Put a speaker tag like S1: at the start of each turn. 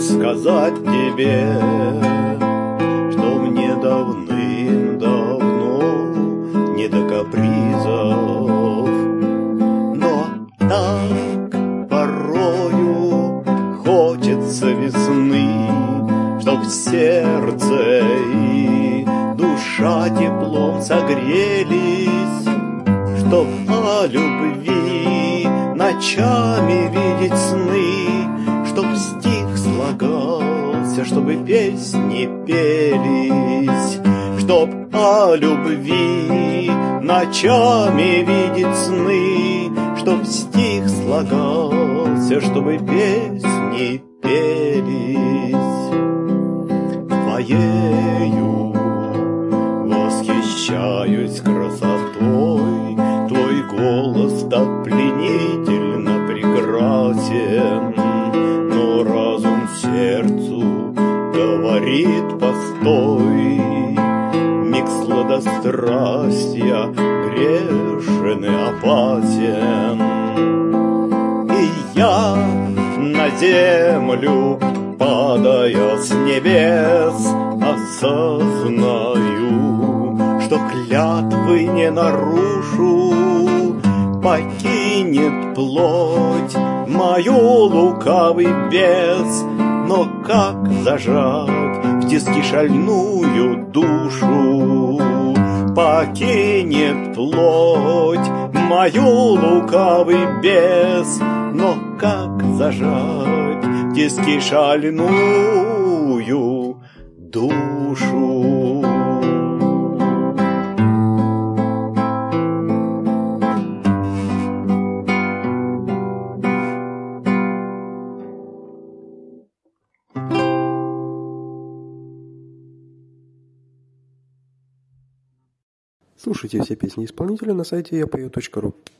S1: сказать тебе, что мне давным-давно не до капризов, но так порою хочется весны, чтоб сердце и душа теплом согрелись, чтоб о любви ночами видеть сны, чтоб стих слагался, чтобы песни пелись, чтоб о любви ночами видеть сны, чтоб стих слагался, чтобы песни пелись. Твоею восхищаюсь красотой, твой голос так пленительно прекрасен, но разум сердцу говорит: постой, миг сладострастья грешен и опасен. И я на землю, падая с небес, осознаю, что клятвы не нарушу, покинет плоть мою лукавый бес. Но как зажать в тиски шальную душу? Покинет плоть мою лукавый бес. Но как зажать в тиски шальную душу?
S2: Слушайте все песни исполнителя на сайте yapayot.ru.